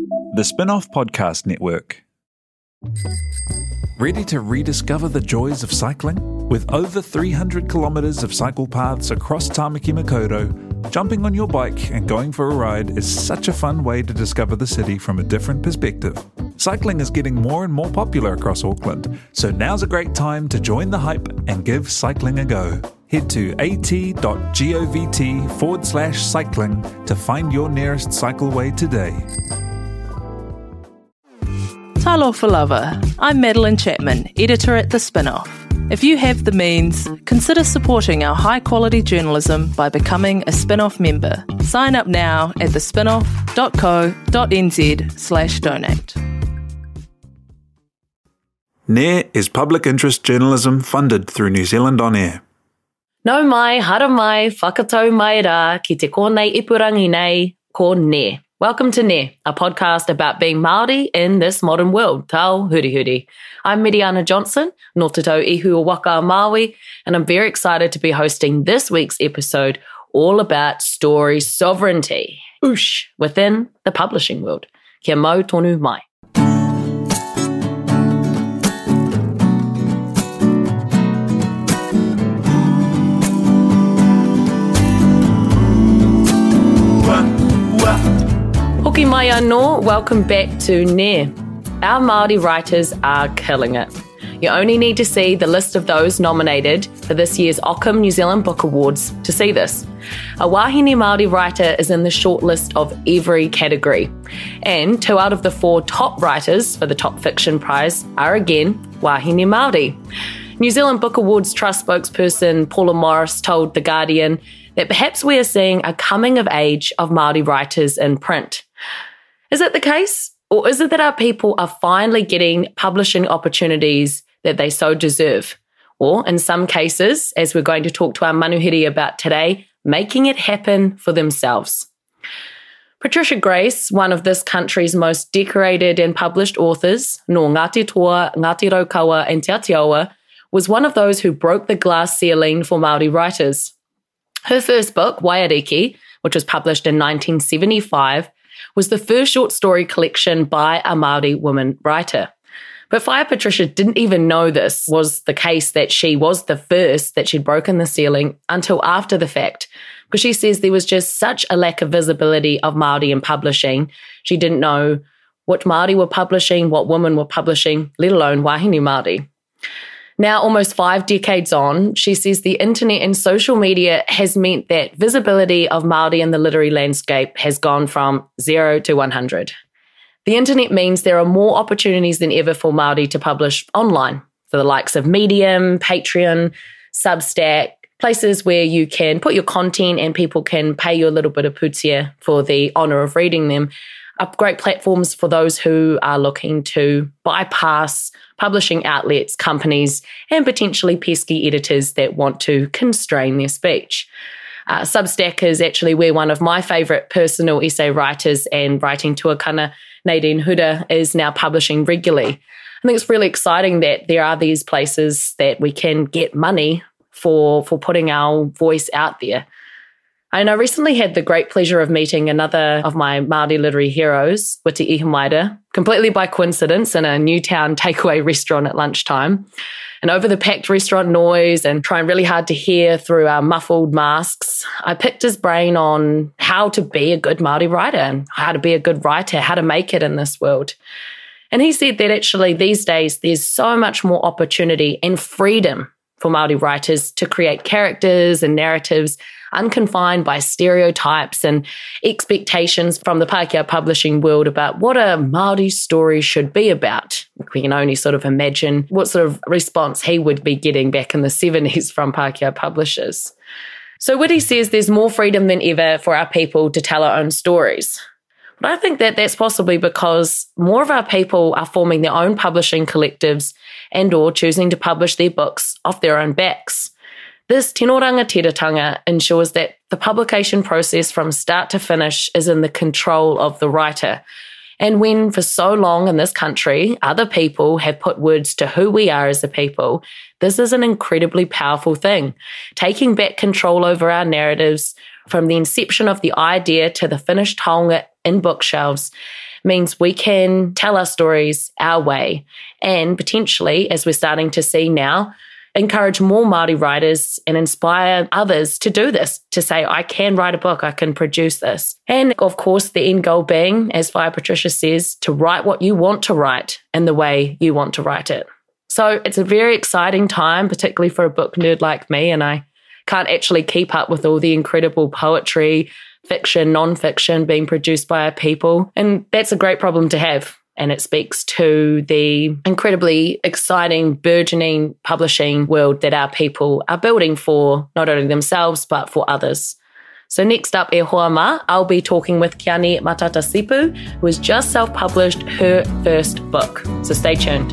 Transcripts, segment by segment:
The Spin-off Podcast Network. Ready to rediscover the joys of cycling? With over 300 kilometres of cycle paths across Tāmaki Makaurau, jumping on your bike and going for a ride is such a fun way to discover the city from a different perspective. Cycling is getting more and more popular across Auckland, so now's a great time to join the hype and give cycling a go. Head to at.govt/cycling to find your nearest cycleway today. Talofa lava. I'm Madeline Chapman, editor at The Spin-off. If you have the means, consider supporting our high-quality journalism by becoming a Spin-off member. Sign up now at thespinoff.co.nz/donate. NAIR is public interest journalism funded through New Zealand On Air. Nau mai, hara mai, whakatau mai rā, ki te kōnei ipurangi nei, ko NAIR. Welcome to NAIR, a podcast about being Māori in this modern world. Tau huri huri. I'm Miriana Johnson, no te tau ihu o waka a Māui, and I'm very excited to be hosting this week's episode all about story sovereignty, within the publishing world. Kia mau tonu mai. Hoki mai anō, welcome back to NAIR. Our Māori writers are killing it. You only need to see the list of those nominated for this year's Ockham New Zealand Book Awards to see this. A wahine Māori writer is in the shortlist of every category. And 2 out of the 4 top writers for the Top Fiction Prize are again wahine Māori. New Zealand Book Awards Trust spokesperson Paula Morris told The Guardian that perhaps we are seeing a coming of age of Māori writers in print. Is it the case? Or is it that our people are finally getting publishing opportunities that they so deserve? Or in some cases, as we're going to talk to our manuhiri about today, making it happen for themselves? Patricia Grace, one of this country's most decorated and published authors, no Ngāti Toa, Ngāti Raukawa and Te Atiawa, was one of those who broke the glass ceiling for Māori writers. Her first book, Waiariki, which was published in 1975, was the first short story collection by a Māori woman writer. But Whaia Patricia didn't even know this was the case, that she was the first, that she'd broken the ceiling, until after the fact, because she says there was just such a lack of visibility of Māori in publishing. She didn't know what Māori were publishing, what women were publishing, let alone wahine Māori. Now, almost 5 decades on, she says the internet and social media has meant that visibility of Māori in the literary landscape has gone from 0 to 100. The internet means there are more opportunities than ever for Māori to publish online, for the likes of Medium, Patreon, Substack, places where you can put your content and people can pay you a little bit of putia for the honour of reading them. Are great platforms for those who are looking to bypass publishing outlets, companies, and potentially pesky editors that want to constrain their speech. Substack is actually where one of my favourite personal essay writers and writing tuakana, Nadine Huda, is now publishing regularly. I think it's really exciting that there are these places that we can get money for putting our voice out there. And I recently had the great pleasure of meeting another of my Māori literary heroes, Witi Ihimaera, completely by coincidence in a Newtown takeaway restaurant at lunchtime. And over the packed restaurant noise and trying really hard to hear through our muffled masks, I picked his brain on how to be a good Māori writer and how to be a good writer, how to make it in this world. And he said that actually these days there's so much more opportunity and freedom for Māori writers to create characters and narratives unconfined by stereotypes and expectations from the Pākehā publishing world about what a Māori story should be about. We can only sort of imagine what sort of response he would be getting back in the 70s from Pākehā publishers. So Witi says there's more freedom than ever for our people to tell our own stories. But I think that that's possibly because more of our people are forming their own publishing collectives and or choosing to publish their books off their own backs. This tino rangatiratanga ensures that the publication process from start to finish is in the control of the writer. And when for so long in this country, other people have put words to who we are as a people, this is an incredibly powerful thing. Taking back control over our narratives from the inception of the idea to the finished taonga in bookshelves means we can tell our stories our way and potentially, as we're starting to see now, encourage more Māori writers and inspire others to do this, to say, I can write a book, I can produce this. And of course, the end goal being, as Whaia Patricia says, to write what you want to write in the way you want to write it. So it's a very exciting time, particularly for a book nerd like me, and I can't actually keep up with all the incredible poetry, fiction, non-fiction being produced by our people. And that's a great problem to have. And it speaks to the incredibly exciting, burgeoning publishing world that our people are building for not only themselves, but for others. So next up, E Hoa Ma, I'll be talking with Kiani Matatasipu, who has just self-published her first book. So stay tuned.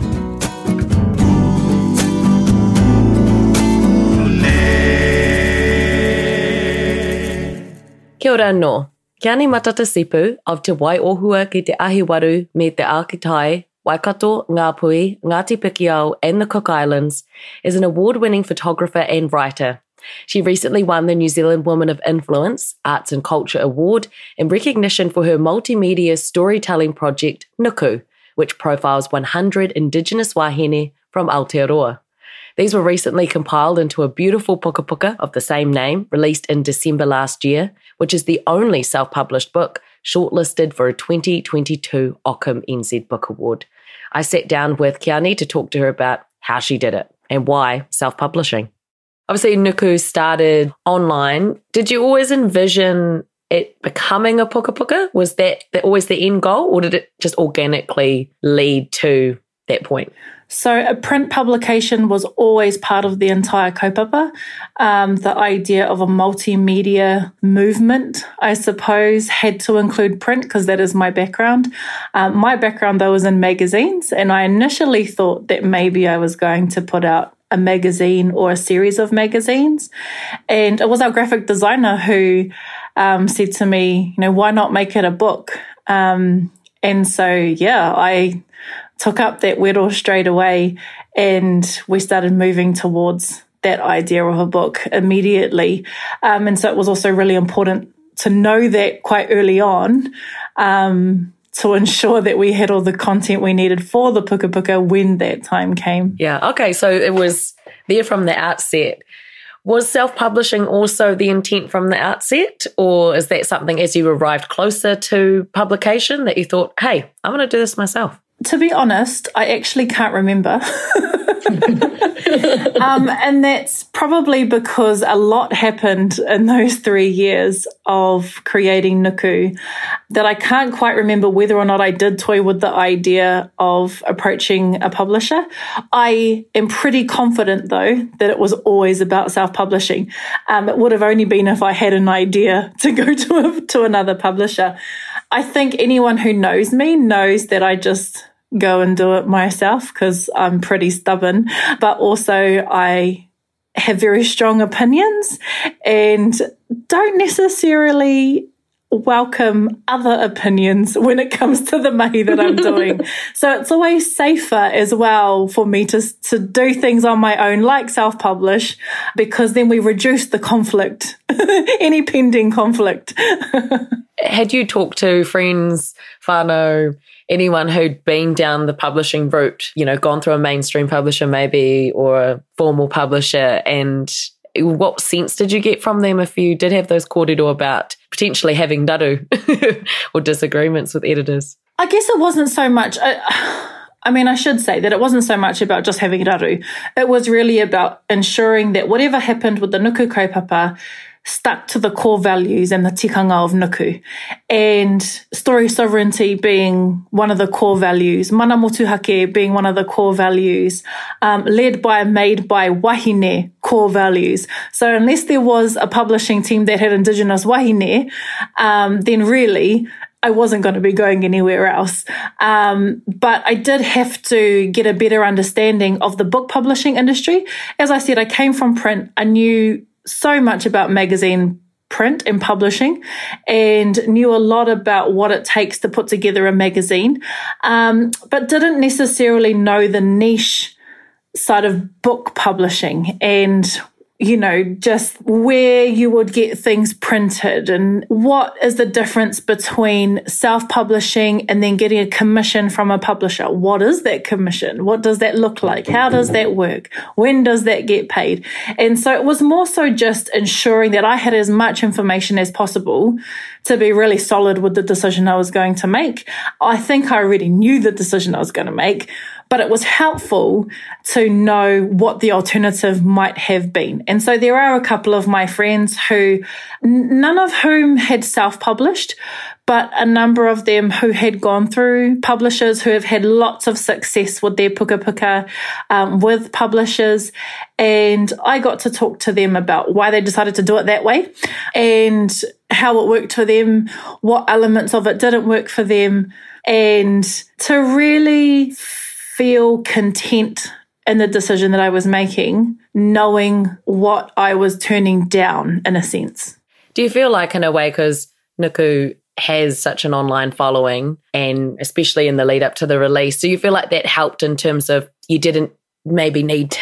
Kia ora anō. Kiani Matatasipu of Te Waiohua ki Te Ahiwaru me Te Ākitai, Waikato, Ngāpui, Ngāti Pikiao and the Cook Islands is an award-winning photographer and writer. She recently won the New Zealand Woman of Influence Arts and Culture Award in recognition for her multimedia storytelling project Nuku, which profiles 100 Indigenous wahine from Aotearoa. These were recently compiled into a beautiful puka puka of the same name, released in December last year, which is the only self-published book shortlisted for a 2022 Ockham NZ Book Award. I sat down with Kiani to talk to her about how she did it and why self-publishing. Obviously, Nuku started online. Did you always envision it becoming a puka puka? Was that always the end goal, or did it just organically lead to that point? So a print publication was always part of the entire kaupapa. The idea of a multimedia movement, I suppose, had to include print because that is my background. My background, though, was in magazines, and I initially thought that maybe I was going to put out a magazine or a series of magazines. And it was our graphic designer who said to me, why not make it a book? And so, I took up that wero straight away, and we started moving towards that idea of a book immediately. And so it was also really important to know that quite early on, to ensure that we had all the content we needed for the puka puka when that time came. Yeah, okay, so it was there from the outset. Was self-publishing also the intent from the outset, or is that something as you arrived closer to publication that you thought, hey, I'm going to do this myself? To be honest, I actually can't remember. And that's probably because a lot happened in those 3 years of creating Nuku that I can't quite remember whether or not I did toy with the idea of approaching a publisher. I am pretty confident, though, that it was always about self-publishing. It would have only been if I had an idea to go to another publisher. I think anyone who knows me knows that I just go and do it myself because I'm pretty stubborn, but also I have very strong opinions and don't necessarily welcome other opinions when it comes to the mahi that I'm doing. So it's always safer as well for me to do things on my own, like self-publish, because then we reduce the conflict, any pending conflict. Had you talked to friends, whānau, anyone who'd been down the publishing route, gone through a mainstream publisher maybe or a formal publisher, and what sense did you get from them if you did have those kōrero about potentially having daru or disagreements with editors? I guess it wasn't so much, I should say that it wasn't so much about just having daru. It was really about ensuring that whatever happened with the Nuku kaupapa stuck to the core values and the tikanga of Nuku. And story sovereignty being one of the core values, mana motuhake being one of the core values, led by, made by wahine core values. So unless there was a publishing team that had Indigenous wahine, then really I wasn't going to be going anywhere else. But I did have to get a better understanding of the book publishing industry. As I said, I came from print. I knew so much about magazine print and publishing and knew a lot about what it takes to put together a magazine, but didn't necessarily know the niche side of book publishing. And just where you would get things printed and what is the difference between self-publishing and then getting a commission from a publisher. What is that commission? What does that look like? How does that work? When does that get paid? And so it was more so just ensuring that I had as much information as possible to be really solid with the decision I was going to make. I think I already knew the decision I was going to make, but it was helpful to know what the alternative might have been. And so there are a couple of my friends who, none of whom had self-published, but a number of them who had gone through publishers who have had lots of success with their puka puka with publishers. And I got to talk to them about why they decided to do it that way and how it worked for them, what elements of it didn't work for them, and to really feel content in the decision that I was making, knowing what I was turning down in a sense. Do you feel like in a way, because Nuku has such an online following and especially in the lead up to the release, do you feel like that helped in terms of you didn't need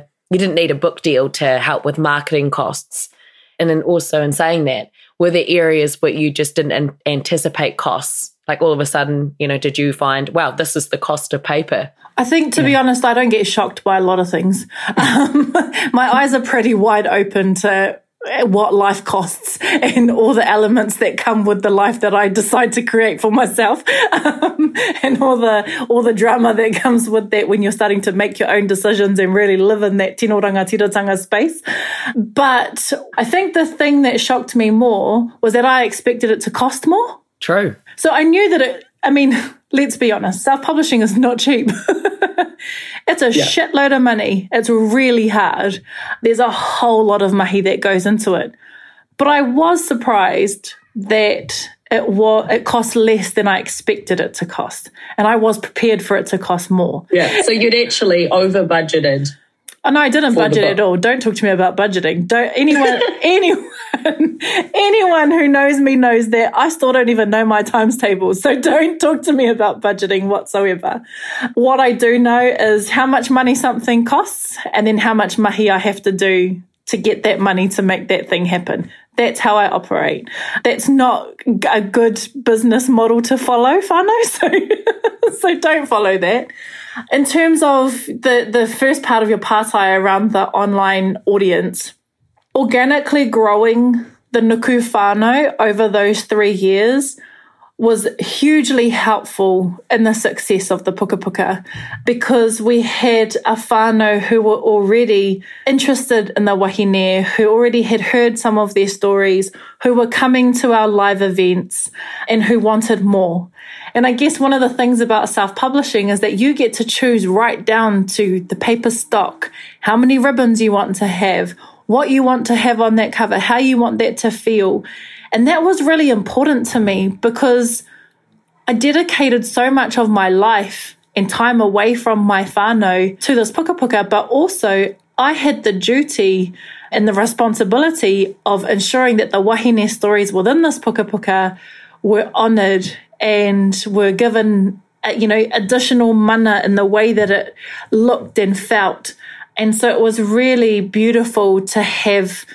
a book deal to help with marketing costs? And then also in saying that, were there areas where you just didn't anticipate costs? Like all of a sudden, did you find, wow, this is the cost of paper? I think, to be honest, I don't get shocked by a lot of things. My eyes are pretty wide open to what life costs and all the elements that come with the life that I decide to create for myself, and all the drama that comes with that when you're starting to make your own decisions and really live in that tino rangatiratanga space. But I think the thing that shocked me more was that I expected it to cost more. True. So I knew that let's be honest, self-publishing is not cheap. It's a shitload of money. It's really hard. There's a whole lot of mahi that goes into it. But I was surprised that it cost less than I expected it to cost. And I was prepared for it to cost more. Yeah. So you'd actually over-budgeted. Oh, no, I didn't budget at all. Don't talk to me about budgeting. Anyone who knows me knows that I still don't even know my times tables. So don't talk to me about budgeting whatsoever. What I do know is how much money something costs and then how much mahi I have to do to get that money to make that thing happen. That's how I operate. That's not a good business model to follow, whānau, so don't follow that. In terms of the first part of your pātai around the online audience, organically growing the Nuku whānau over those 3 years was hugely helpful in the success of the puka puka, because we had a whānau who were already interested in the wahine, who already had heard some of their stories, who were coming to our live events and who wanted more. And I guess one of the things about self-publishing is that you get to choose right down to the paper stock, how many ribbons you want to have, what you want to have on that cover, how you want that to feel. And that was really important to me because I dedicated so much of my life and time away from my whānau to this puka puka, but also I had the duty and the responsibility of ensuring that the wahine stories within this puka puka were honoured and were given, additional mana in the way that it looked and felt. And so it was really beautiful to have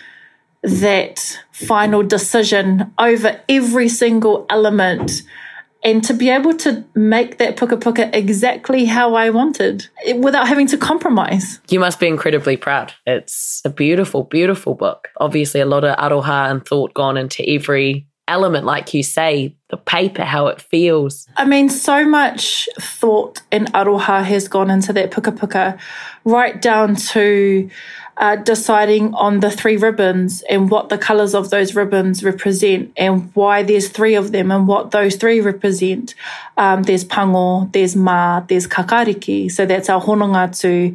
that final decision over every single element and to be able to make that puka puka exactly how I wanted without having to compromise. You must be incredibly proud. It's a beautiful, beautiful book. Obviously, a lot of aroha and thought gone into every element, like you say, the paper, how it feels. So much thought and aroha has gone into that puka puka, right down to deciding on the 3 ribbons and what the colours of those ribbons represent and why there's 3 of them and what those 3 represent. There's pango, there's ma, there's kakariki. So that's our honongatu,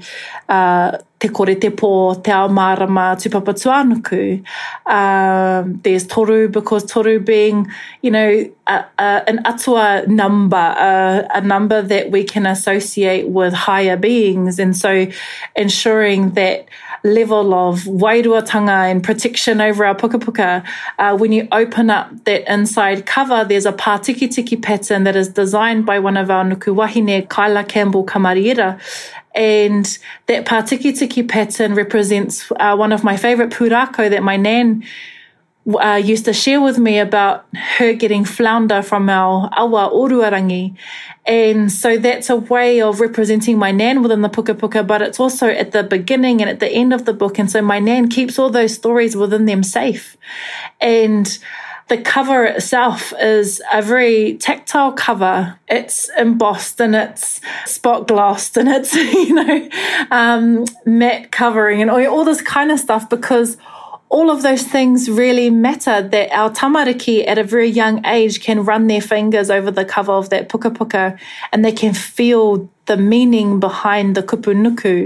te kore te pō, te ao marama, tupapa tuanuku. There's toru, because toru being, an atua number, a number that we can associate with higher beings. And so ensuring that level of wairuatanga and protection over our puka puka. When you open up that inside cover, there's a pātiki-tiki pattern that is designed by one of our nuku wahine, Kaila Campbell Kamariera. And that Pātikitiki pattern represents one of my favourite pūrākau that my nan used to share with me about her getting flounder from our awa oruarangi. And so that's a way of representing my nan within the puka puka, but it's also at the beginning and at the end of the book. And so my nan keeps all those stories within them safe. And the cover itself is a very tactile cover. It's embossed and it's spot glossed and it's, matte covering and all this kind of stuff, because all of those things really matter, that our tamariki at a very young age can run their fingers over the cover of that puka puka and they can feel the meaning behind the kupu nuku.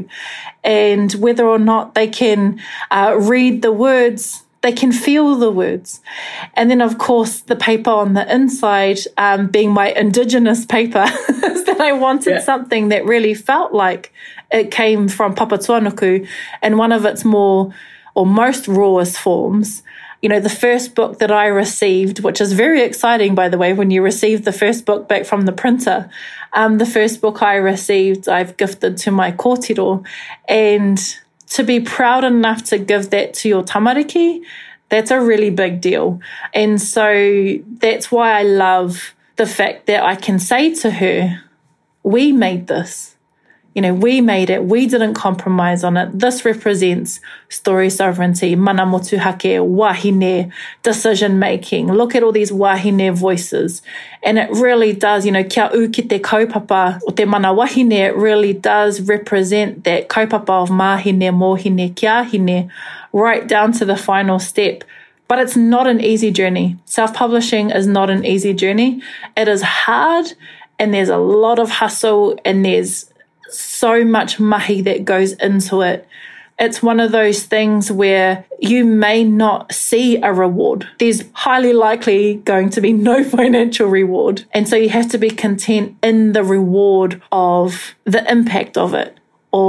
And whether or not they can read the words, they can feel the words. And then, of course, the paper on the inside, being my indigenous paper, is that I wanted something that really felt like it came from Papatuanuku and one of its more or most rawest forms. The first book that I received, which is very exciting, by the way, when you receive the first book back from the printer. The first book I received, I've gifted to my kōtiro. And to be proud enough to give that to your tamariki, that's a really big deal. And so that's why I love the fact that I can say to her, we made this. We made it. We didn't compromise on it. This represents story sovereignty, mana motuhake, wahine, decision-making. Look at all these wahine voices. And it really does, kia u ki te kaupapa o te mana wahine, it really does represent that kaupapa of mahine, mohine, kiahine, right down to the final step. But it's not an easy journey. Self-publishing is not an easy journey. It is hard, and there's a lot of hustle, and there's so much mahi that goes into it. It's one of those things where you may not see a reward. There's highly likely going to be no financial reward. And so you have to be content in the reward of the impact of it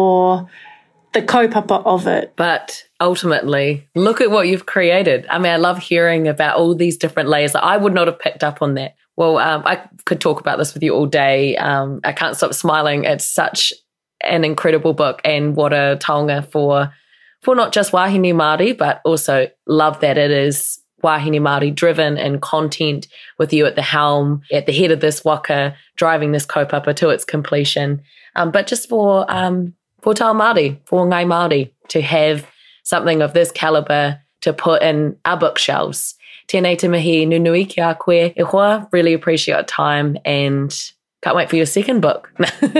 or the kaupapa of it. But ultimately, look at what you've created. I mean, I love hearing about all these different layers. I would not have picked up on that. Well, I could talk about this with you all day. I can't stop smiling. It's such an incredible book, and what a taonga for not just wahine Māori, but also love that it is wahine Māori driven and content, with you at the helm, at the head of this waka, driving this kaupapa to its completion. But just for tau Māori, for ngai Māori, to have something of this caliber to put in our bookshelves. Tēnei te mihi nunui ki a koe e hoa. Really appreciate your time and can't wait for your second book.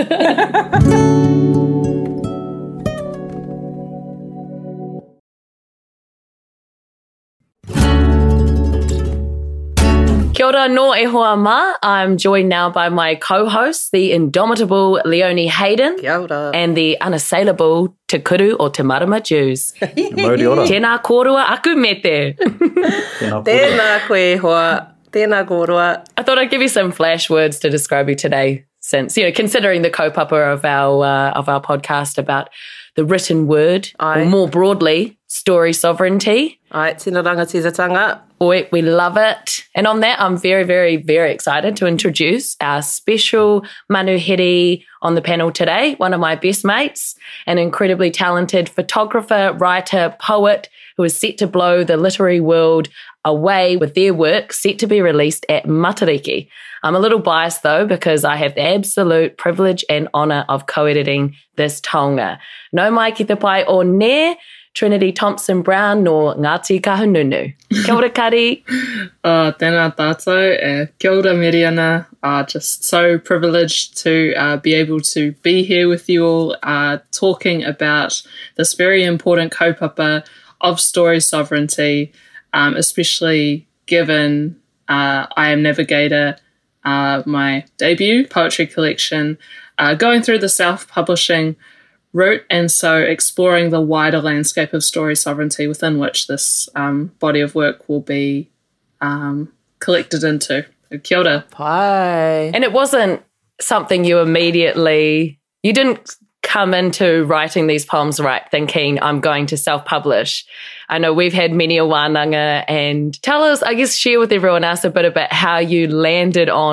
Kia ora no e hoa ma. I'm joined now by my co-host, the indomitable Leonie Hayden. Kia ora. And the unassailable Te Kuru o Te Marama Jews. Mauri ora. Tēnā kōrua aku me te. Tēnā koe e hoa. Tēnā kōrua. I thought I'd give you some flash words to describe you today, since, considering the kaupapa of our podcast about the written word, or more broadly, story sovereignty. Ai, tēnā rangatīratanga. Oi, we love it. And on that, I'm very, very, very excited to introduce our special manuhiri on the panel today, one of my best mates, an incredibly talented photographer, writer, poet, who is set to blow the literary world away with their work set to be released at Matariki. I'm a little biased though, because I have the absolute privilege and honour of co-editing this taonga. No mai ki te pai o ne, Trinity Thompson Brown no Ngāti Kahununu. Kia ora, Kari. Tēnā tātou. Kia ora, Miriana. Just so privileged to be able to be here with you all, talking about this very important kaupapa of story sovereignty, especially given I Am Navigator, my debut poetry collection, going through the self-publishing route, and so exploring the wider landscape of story sovereignty within which this body of work will be collected into. Kia ora. Pai. And it wasn't something you didn't come into writing these poems thinking I'm going to self-publish. I know we've had many a wānanga, and tell us, I guess, share with everyone else a bit about how you landed on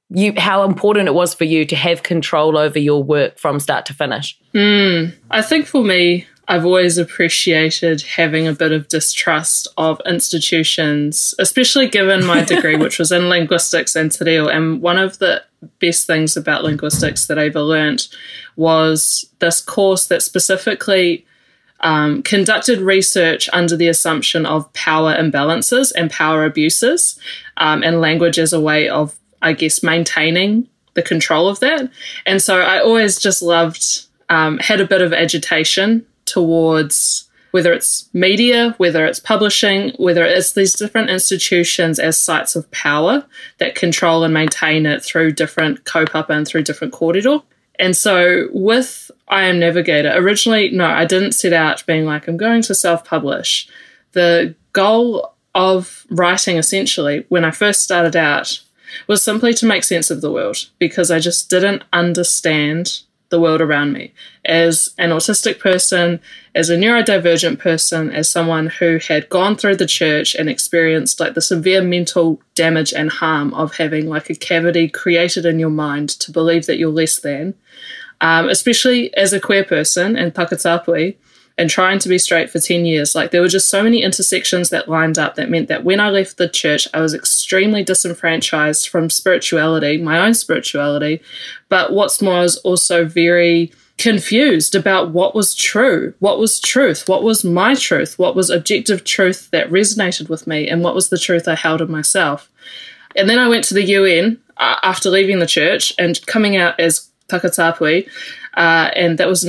how important it was for you to have control over your work from start to finish? I think for me, I've always appreciated having a bit of distrust of institutions, especially given my degree, which was in linguistics and te reo. And one of the best things about linguistics that I've learned was this course that specifically conducted research under the assumption of power imbalances and power abuses, and language as a way of, I guess, maintaining the control of that. And so I always just loved, had a bit of agitation towards whether it's media, whether it's publishing, whether it's these different institutions as sites of power that control and maintain it through different kaupapa and through different kōrero. And so with I Am Navigator, originally, no, I didn't set out being like, I'm going to self-publish. The goal of writing, essentially, when I first started out, was simply to make sense of the world, because I just didn't understand the world around me. As an autistic person, as a neurodivergent person, as someone who had gone through the church and experienced like the severe mental damage and harm of having like a cavity created in your mind to believe that you're less than, especially as a queer person and Takatapui, and trying to be straight for 10 years, like there were just so many intersections that lined up that meant that when I left the church, I was extremely disenfranchised from spirituality, my own spirituality, but what's more, I was also very confused about what was true, what was truth, what was my truth, what was objective truth that resonated with me, and what was the truth I held in myself. And then I went to the UN after leaving the church and coming out as Takatapui, and that was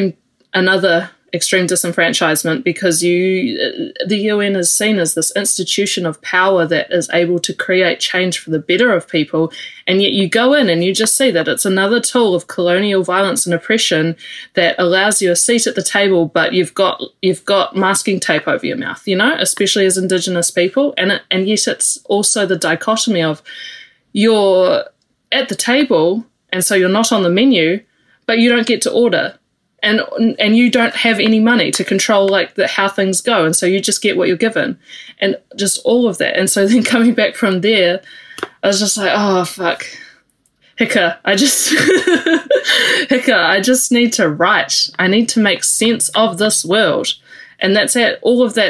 another extreme disenfranchisement, because the UN is seen as this institution of power that is able to create change for the better of people, and yet you go in and you just see that it's another tool of colonial violence and oppression that allows you a seat at the table, but you've got masking tape over your mouth, especially as Indigenous people, and yet it's also the dichotomy of you're at the table and so you're not on the menu, but you don't get to order. And you don't have any money to control how things go, and so you just get what you're given, and just all of that. And so then coming back from there, I was just like, oh fuck, hicka, I just need to write. I need to make sense of this world, and that's at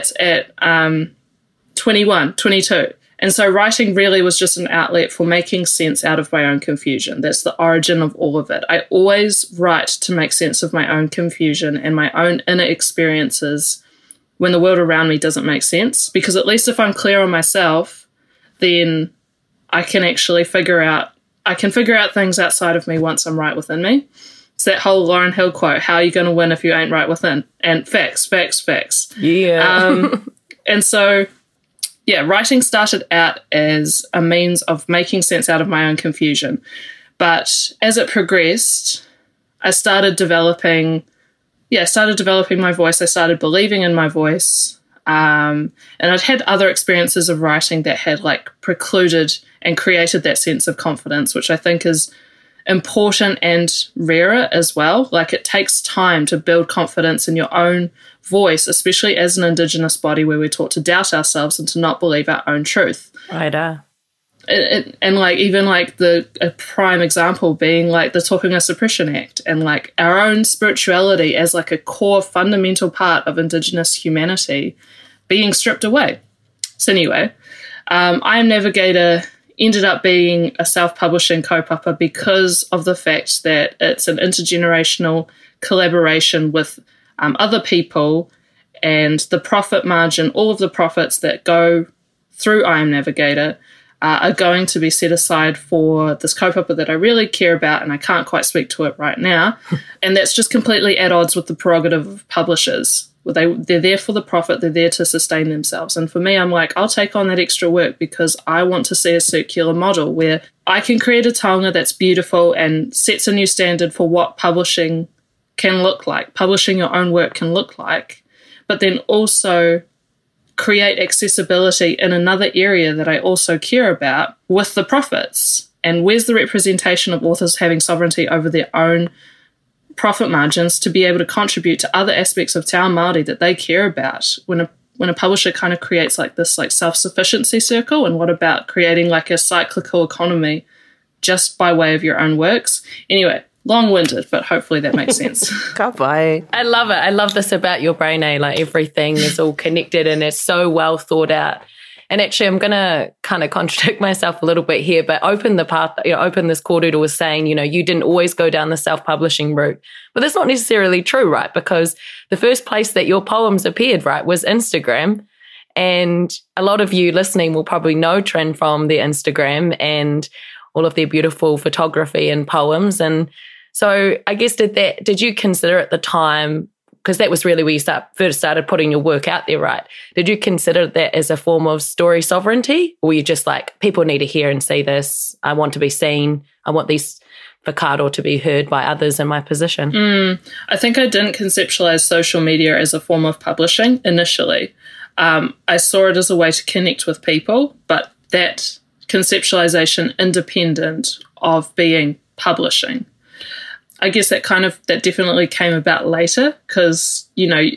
21, 22. And so writing really was just an outlet for making sense out of my own confusion. That's the origin of all of it. I always write to make sense of my own confusion and my own inner experiences when the world around me doesn't make sense. Because at least if I'm clear on myself, then I can actually figure out things outside of me once I'm right within me. It's that whole Lauryn Hill quote, how are you going to win if you ain't right within? And facts. Yeah. And so... yeah, writing started out as a means of making sense out of my own confusion. But as it progressed, I started developing my voice. I started believing in my voice. And I'd had other experiences of writing that had precluded and created that sense of confidence, which I think is important and rarer as well. It takes time to build confidence in your own voice, especially as an Indigenous body where we're taught to doubt ourselves and to not believe our own truth. Right. And a prime example being the Tohunga Suppression Act, and our own spirituality as a core fundamental part of Indigenous humanity being stripped away. So anyway, I Am Navigator ended up being a self-publishing kaupapa because of the fact that it's an intergenerational collaboration with other people, and the profit margin, all of the profits that go through I Am Navigator are going to be set aside for this kaupapa that I really care about, and I can't quite speak to it right now. And that's just completely at odds with the prerogative of publishers. They're there for the profit, they're there to sustain themselves. And for me, I'm I'll take on that extra work because I want to see a circular model where I can create a taonga that's beautiful and sets a new standard for what publishing can look like, publishing your own work can look like, but then also create accessibility in another area that I also care about with the profits. And where's the representation of authors having sovereignty over their own profit margins to be able to contribute to other aspects of Te Ao Māori that they care about when a publisher kind of creates this self-sufficiency circle? And what about creating a cyclical economy just by way of your own works. Anyway, long-winded, but hopefully that makes sense. Ka pai. I love it. I love this about your brain, like everything is all connected and it's so well thought out. And actually, I'm going to kind of contradict myself a little bit here, but open this kōrero was saying, you didn't always go down the self-publishing route. But that's not necessarily true, right? Because the first place that your poems appeared, right, was Instagram. And a lot of you listening will probably know Trin from their Instagram and all of their beautiful photography and poems. And so I guess did you consider at the time, because that was really where you first started putting your work out there, right? Did you consider that as a form of story sovereignty? Or were you just like, people need to hear and see this. I want to be seen. I want these whakaaro to be heard by others in my position. I think I didn't conceptualize social media as a form of publishing initially. I saw it as a way to connect with people, but that conceptualization independent of being publishing. I guess that definitely came about later because,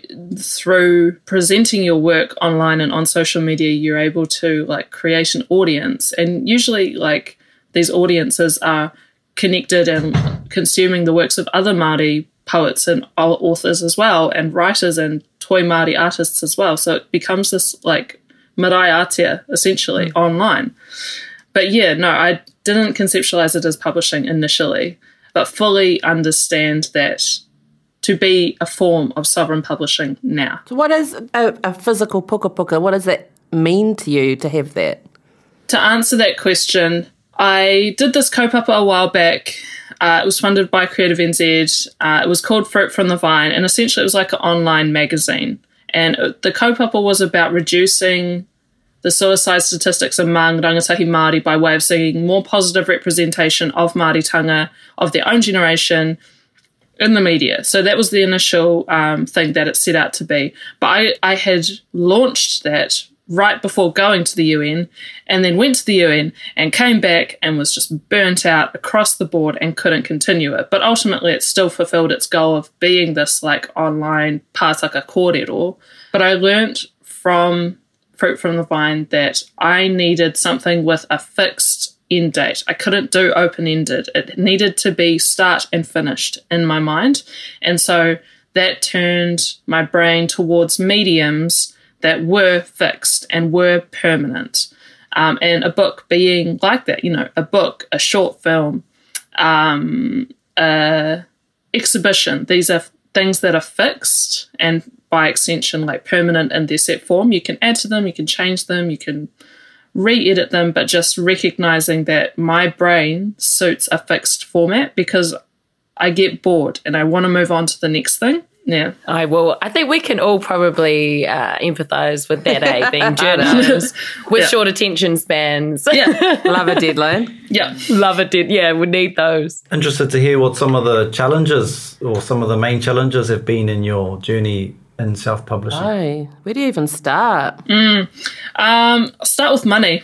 through presenting your work online and on social media, you're able to create an audience. And usually these audiences are connected and consuming the works of other Māori poets and authors as well, and writers and toi Māori artists as well. So it becomes this marae atea essentially online. But yeah, no, I didn't conceptualize it as publishing initially, but fully understand that to be a form of sovereign publishing now. So what is a physical puka? What does that mean to you to have that? To answer that question, I did this kaupapa a while back. It was funded by Creative NZ. It was called Fruit from the Vine, and essentially it was like an online magazine. And the kaupapa was about reducing the suicide statistics among rangatahi Māori by way of seeing more positive representation of Māoritanga, of their own generation, in the media. So that was the initial thing that it set out to be. But I had launched that right before going to the UN, and then went to the UN and came back and was just burnt out across the board and couldn't continue it. But ultimately it still fulfilled its goal of being this online pātaka kōrero. But I learnt from Fruit from the Vine that I needed something with a fixed end date. I couldn't do open-ended. It needed to be start and finished in my mind. And so that turned my brain towards mediums that were fixed and were permanent. And a book being like that, a book, a short film, a exhibition. These are things that are fixed and by extension permanent in their set form. You can add to them, you can change them, you can re-edit them, but just recognizing that my brain suits a fixed format because I get bored and I want to move on to the next thing. Yeah, I will. I think we can all probably empathise with that, being journalists with short attention spans. Yeah, love a deadline. Yeah, love it. Yeah, we need those. Interested to hear what some of the challenges or some of the main challenges have been in your journey in self-publishing. Oh, where do you even start? Start with money.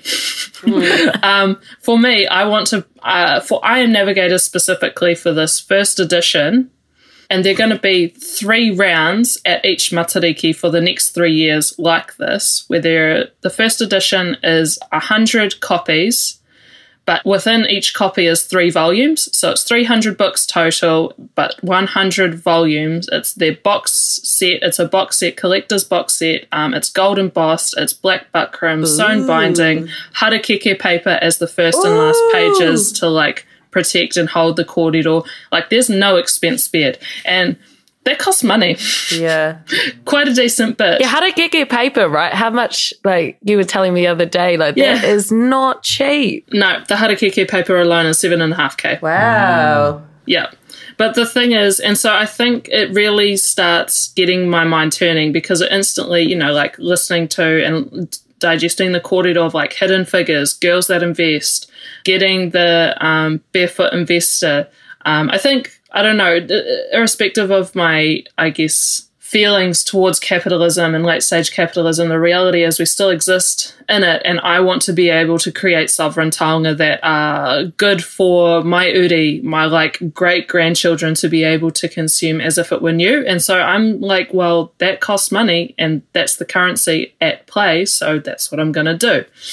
For me, I want to, for I Am Navigator specifically for this first edition, and they're going to be 3 rounds at each matariki for the next 3 years like this, where the first edition is 100 copies, but within each copy is 3 volumes. So it's 300 books total, but 100 volumes. It's their box set. It's a box set, collector's box set. It's gold embossed. It's black buckram, sewn binding, harakeke paper as the first and last pages to protect and hold the kōrero. There's no expense spared. And that costs money. Yeah. Quite a decent bit. Yeah, harakeke paper, right? How much, you were telling me the other day, that is not cheap. No, the harakeke paper alone is 7.5K. Wow. Yeah. But the thing is, and so I think it really starts getting my mind turning because it instantly, listening to and digesting the kōrero of Hidden Figures, Girls That Invest, getting the Barefoot Investor. I think, I don't know, irrespective of my, feelings towards capitalism and late-stage capitalism, the reality is we still exist in it, and I want to be able to create sovereign taonga that are good for my uri, my great-grandchildren to be able to consume as if it were new. And so I'm well, that costs money and that's the currency at play, so that's what I'm going to do.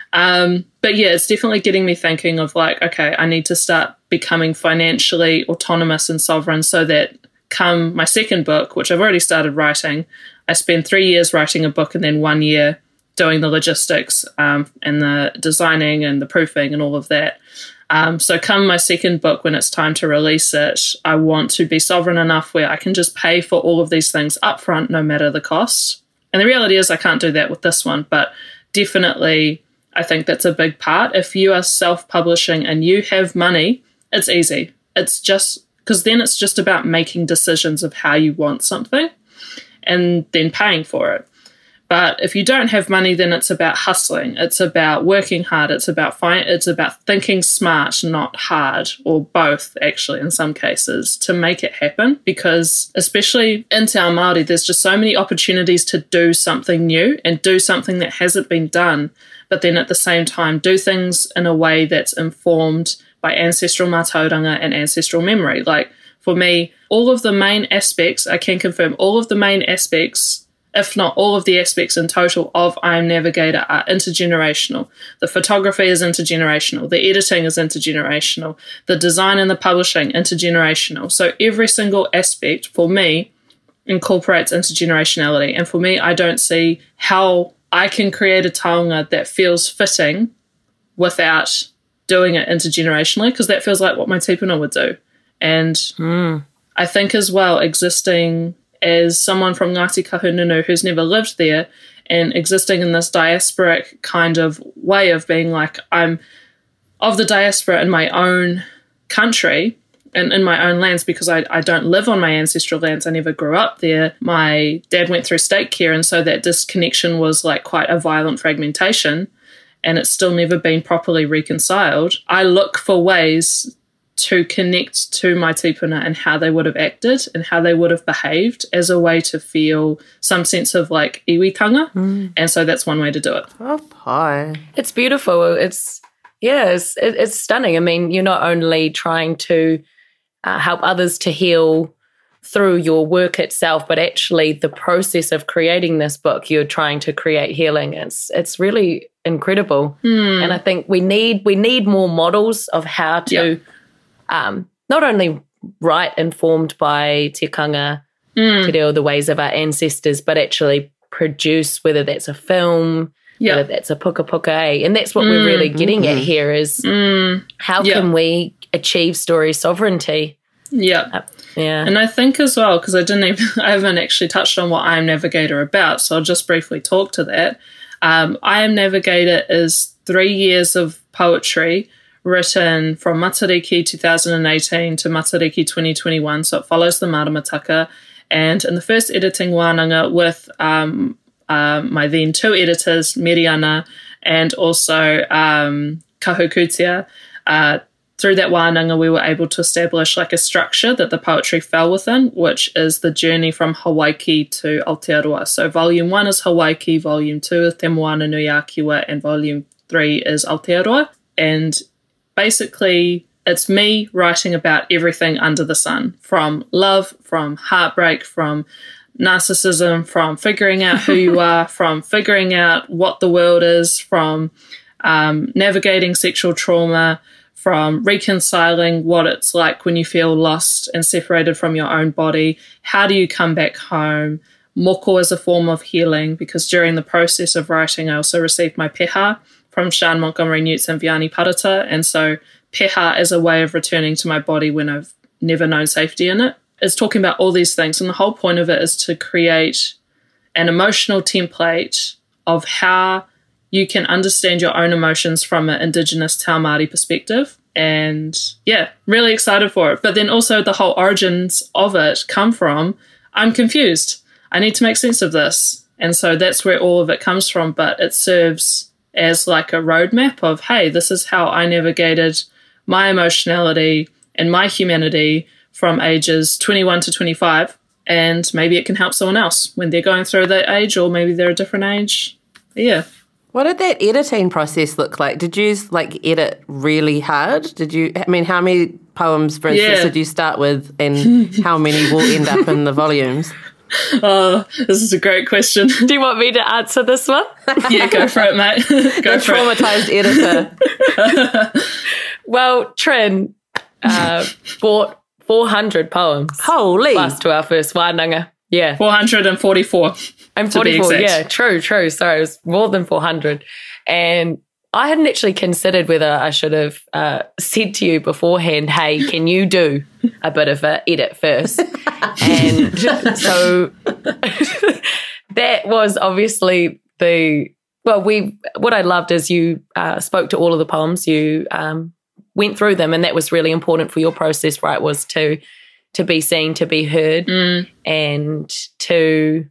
But yeah, it's definitely getting me thinking of like, okay, I need to start becoming financially autonomous and sovereign so that come my second book, which I've already started writing, I spend 3 years writing a book and then 1 year doing the logistics and the designing and the proofing and all of that. So come my second book, when it's time to release it, I want to be sovereign enough where I can just pay for all of these things upfront, no matter the cost. And the reality is I can't do that with this one, but definitely I think that's a big part. If you are self-publishing and you have money, it's easy. It's just because then it's just about making decisions of how you want something and then paying for it. But if you don't have money, then it's about hustling. It's about working hard. It's about thinking smart, not hard, or both, actually, in some cases, to make it happen. Because especially in Te Ao Māori, there's just so many opportunities to do something new and do something that hasn't been done, but then at the same time do things in a way that's informed by ancestral mātauranga and ancestral memory. Like for me, all of the main aspects, I can confirm all of the main aspects, if not all of the aspects in total of I Am Navigator are intergenerational. The photography is intergenerational. The editing is intergenerational. The design and the publishing, intergenerational. So every single aspect for me incorporates intergenerationality. And for me, I don't see how I can create a taonga that feels fitting without doing it intergenerationally, because that feels like what my tipuna would do. And I think as well, existing as someone from Ngāti Kahungunu who's never lived there and existing in this diasporic kind of way of being like, I'm of the diaspora in my own country and in my own lands, because I don't live on my ancestral lands. I never grew up there. My dad went through state care, and so that disconnection was like quite a violent fragmentation, and it's still never been properly reconciled. I look for ways to connect to my tipuna and how they would have acted and how they would have behaved as a way to feel some sense of like iwitanga. And so that's one way to do it. Oh, pie. It's beautiful. It's stunning. I mean, you're not only trying to help others to heal through your work itself, but actually the process of creating this book, you're trying to create healing. It's really incredible. And I think we need more models of how to not only write informed by tikanga, te reo, the ways of our ancestors, but actually produce, whether that's a film, whether that's a puka puka. And that's what we're really getting at here is how can we achieve story sovereignty? And I think as well, because I haven't actually touched on what I Am Navigator about, so I'll just briefly talk to that. I Am Navigator is 3 years of poetry written from Matariki 2018 to Matariki 2021, so it follows the Maramataka. And in the first editing wānanga with my then two editors, Miriana and also Kahukutia, through that wānanga we were able to establish like a structure that the poetry fell within, which is the journey from Hawaii to Aotearoa. So volume 1 is Hawaii, volume 2 is Te Moana Nui Akiwa, and volume 3 is Aotearoa. And basically, it's me writing about everything under the sun, from love, from heartbreak, from narcissism, from figuring out who you are, from figuring out what the world is, from navigating sexual trauma, from reconciling what it's like when you feel lost and separated from your own body. How do you come back home? Moko is a form of healing, because during the process of writing, I also received my peha from Sean Montgomery Newts and Vianney Parata. And so peha is a way of returning to my body when I've never known safety in it. It's talking about all these things. And the whole point of it is to create an emotional template of how you can understand your own emotions from an Indigenous Te Ao Māori perspective. And yeah, really excited for it. But then also the whole origins of it come from, I'm confused. I need to make sense of this. And so that's where all of it comes from. But it serves as like a roadmap of, hey, this is how I navigated my emotionality and my humanity from ages 21 to 25. And maybe it can help someone else when they're going through that age, or maybe they're a different age. Yeah. What did that editing process look like? Did you edit really hard? How many poems, for instance, did you start with, and how many will end up in the volumes? Oh, this is a great question. Do you want me to answer this one? Yeah, go for it, mate. Go The for it. traumatized editor. Well, Trin bought 400 poems Holy. plus to our first wānanga. Yeah. 444. And to be 44, exact. yeah, true. Sorry, it was more than 400. And I hadn't actually considered whether I should have said to you beforehand, hey, can you do a bit of an edit first? And so that was obviously what I loved is you spoke to all of the poems, you went through them, and that was really important for your process, right, was to be seen, to be heard, and to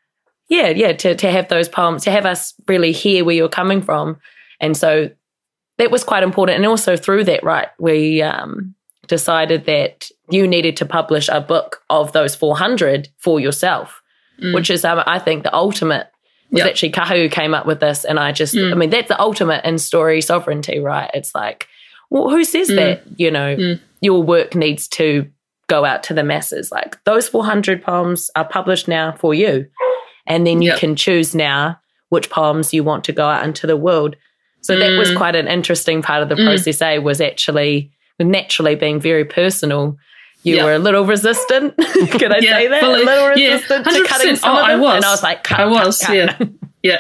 have those poems, to have us really hear where you're coming from. And so that was quite important. And also through that, right, we decided that you needed to publish a book of those 400 for yourself, which is, I think, the ultimate. Was actually Kahu who came up with this. And I mean, that's the ultimate in story sovereignty, right? It's like, well, who says that, your work needs to go out to the masses? Like, those 400 poems are published now for you. And then you can choose now which poems you want to go out into the world. So that was quite an interesting part of the process, was actually naturally being very personal. You were a little resistant. Can I say that? Fully. A little resistant to cutting some of them. I was. And I was like, cut. Yeah.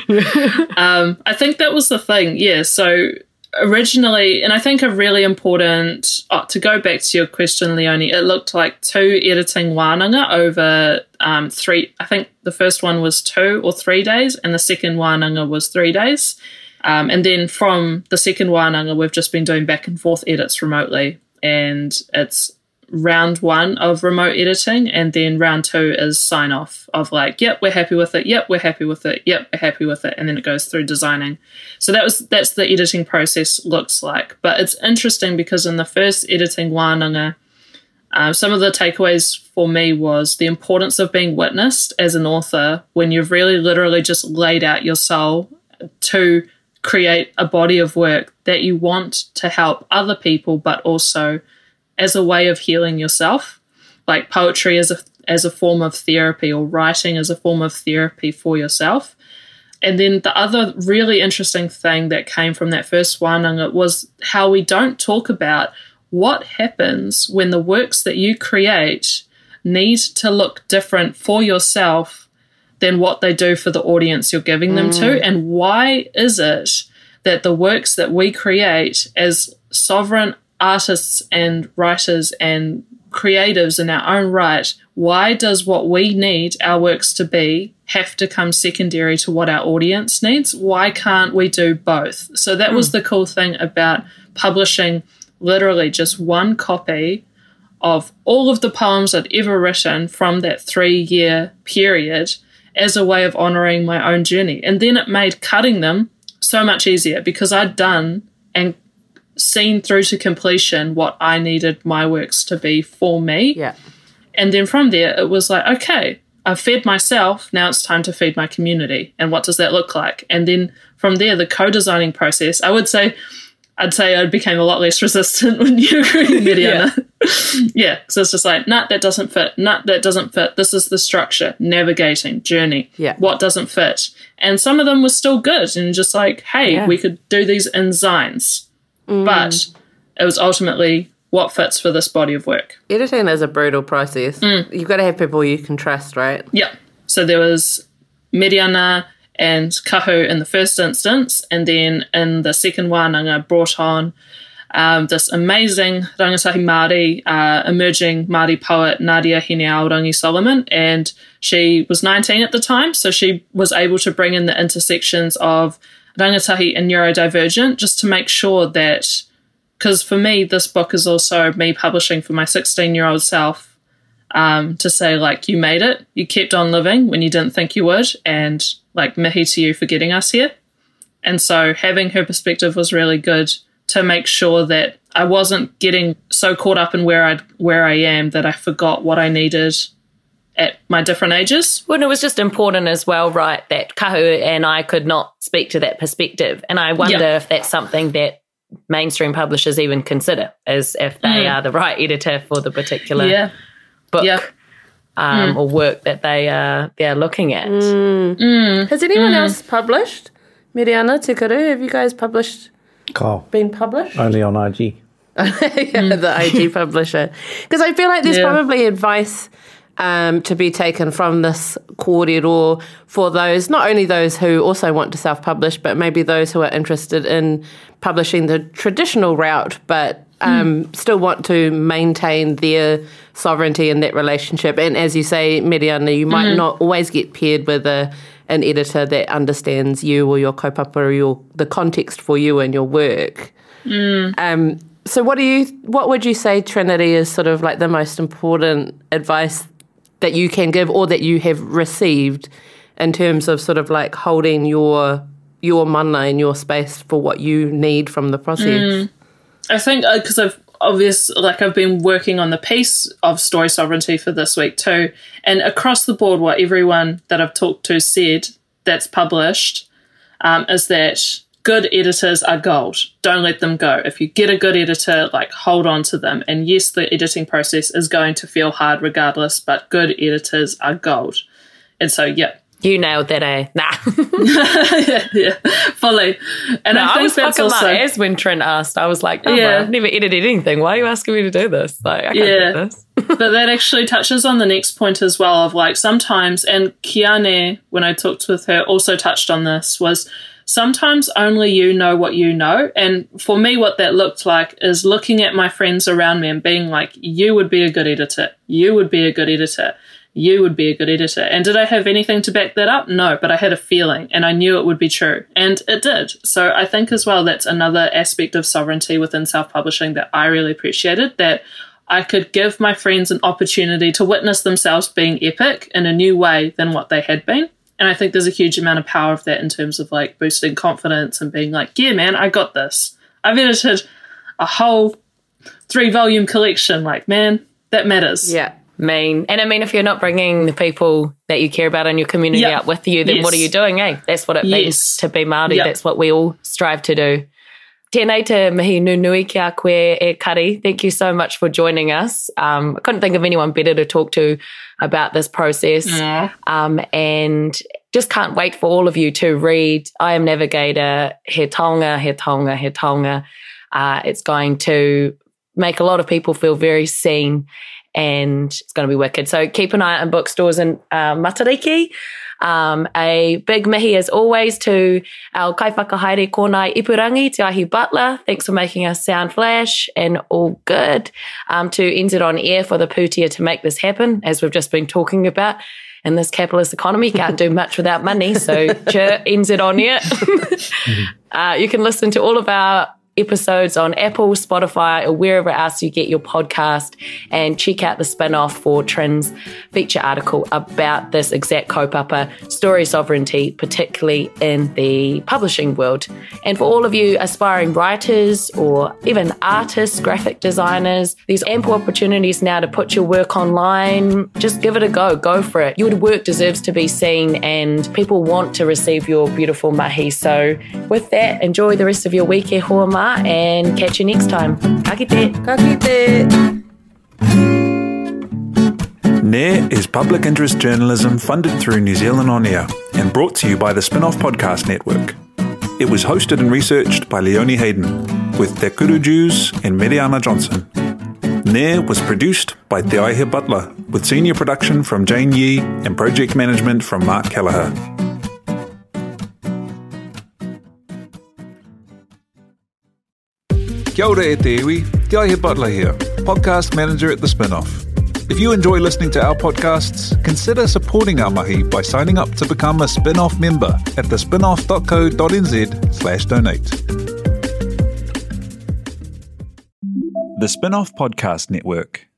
I think that was the thing. Yeah. So originally, and I think a really important, to go back to your question, Leonie, it looked like 2 editing wānanga over 3, I think the first one was 2 or 3 days, and the second wānanga was 3 days. And then from the second wānanga, we've just been doing back and forth edits remotely, and it's round 1 of remote editing, and then round 2 is sign off of like, yep, we're happy with it, yep, we're happy with it, yep, we're happy with it, and then it goes through designing. So that's the editing process looks like. But it's interesting because in the first editing wānanga, some of the takeaways for me was the importance of being witnessed as an author when you've really literally just laid out your soul to create a body of work that you want to help other people, but also as a way of healing yourself. Like poetry as a form of therapy, or writing as a form of therapy for yourself. And then the other really interesting thing that came from that first wānanga was how we don't talk about what happens when the works that you create need to look different for yourself than what they do for the audience you're giving them to. And why is it that the works that we create as sovereign artists and writers and creatives in our own right, why does what we need our works to be have to come secondary to what our audience needs? Why can't we do both? So that was the cool thing about publishing literally just 1 copy of all of the poems I'd ever written from that 3-year period as a way of honouring my own journey. And then it made cutting them so much easier because I'd done and seen through to completion what I needed my works to be for me. Yeah. And then from there, it was like, okay, I've fed myself, now it's time to feed my community. And what does that look like? And then from there, the co-designing process, I'd say I became a lot less resistant when you were reading Miriana. Yeah, so it's just like, nah, that doesn't fit. Nah, that doesn't fit. This is the structure, navigating, journey. Yeah. What doesn't fit? And some of them were still good and just like, hey, we could do these in zines. But it was ultimately what fits for this body of work. Editing is a brutal process. You've got to have people you can trust, right? Yeah. So there was Miriana and Kahu in the first instance, and then in the second wānanga brought on this amazing rangatahi Māori, emerging Māori poet Nadia Hine-Aorangi Solomon, and she was 19 at the time, so she was able to bring in the intersections of rangatahi and neurodivergent just to make sure that, because for me this book is also me publishing for my 16-year-old self, to say like, you made it, you kept on living when you didn't think you would, and like mihi to you for getting us here. And so having her perspective was really good to make sure that I wasn't getting so caught up in where I am that I forgot what I needed at my different ages. Well, and it was just important as well, right, that Kahu and I could not speak to that perspective. And I wonder if that's something that mainstream publishers even consider, as if they are the right editor for the particular book. Yeah. or work that they're looking at. Has anyone else published? Miriana, Tikuru, have you guys been published? Only on IG. The IG publisher. Because I feel like there's probably advice to be taken from this kōrero for those, not only those who also want to self-publish, but maybe those who are interested in publishing the traditional route, but still want to maintain their sovereignty in that relationship. And as you say, Miriana, you might not always get paired with an editor that understands you or your kaupapa or the context for you and your work. So what would you say, Trinity, is sort of like the most important advice that you can give or that you have received in terms of sort of like holding your mana in your space for what you need from the process? I think because I've been working on the piece of story sovereignty for this week too, and across the board what everyone that I've talked to said that's published is that good editors are gold. Don't let them go. If you get a good editor, like, hold on to them. And yes, the editing process is going to feel hard regardless, but good editors are gold. And so, yeah. You nailed that, eh? Nah. yeah, fully. And I was fucking my ass when Trent asked. I was like, I've never edited anything. Why are you asking me to do this? Like, I can't do this. But that actually touches on the next point as well of, like, sometimes, and Kiane, when I talked with her, also touched on this, was sometimes only you know what you know. And for me, what that looked like is looking at my friends around me and being like, you would be a good editor. You would be a good editor. You would be a good editor. And did I have anything to back that up? No, but I had a feeling and I knew it would be true. And it did. So I think as well, that's another aspect of sovereignty within self-publishing that I really appreciated, that I could give my friends an opportunity to witness themselves being epic in a new way than what they had been. And I think there's a huge amount of power of that in terms of like boosting confidence and being like, yeah, man, I got this. I've edited a whole 3-volume collection. Like, man, that matters. Yeah. And I mean, if you're not bringing the people that you care about in your community up with you, then what are you doing, eh? That's what it means to be Māori. That's what we all strive to do. Tēnei te mihi nunui ki a koe e kari. Thank you so much for joining us. I couldn't think of anyone better to talk to about this process. And just can't wait for all of you to read I Am Navigator, He Taonga, He Taonga, He Taonga. It's going to make a lot of people feel very seen, and it's going to be wicked. So keep an eye out in bookstores in Matariki. A big mihi as always to our kaiwhakahaere Kōnai Ipurangi, Te Ahi Butler. Thanks for making us sound flash and all good. To NZ On Air for the pūtea to make this happen, as we've just been talking about. In this capitalist economy, can't do much without money. So, NZ On Air. You can listen to all of our episodes on Apple, Spotify, or wherever else you get your podcast, and check out the spin-off for Trin's feature article about this exact kaupapa, story sovereignty, particularly in the publishing world. And for all of you aspiring writers or even artists, graphic designers, there's ample opportunities now to put your work online. Just give it a go for it. Your work deserves to be seen and people want to receive your beautiful mahi. So with that, enjoy the rest of your week, e hoa mā, and catch you next time. Ka kite. Ka kite. NAIR is public interest journalism funded through New Zealand On Air and brought to you by the Spin-Off Podcast Network. It was hosted and researched by Leonie Hayden with Tekuru Jews and Miriana Johnson. NAIR was produced by Te Aihe Butler with senior production from Jane Yee and project management from Mark Kelleher. Kia ora e te iwi, Te Aihe Butler here, podcast manager at The Spin-Off. If you enjoy listening to our podcasts, consider supporting our mahi by signing up to become a Spin-Off member at thespinoff.co.nz/donate. The Spin-Off Podcast Network.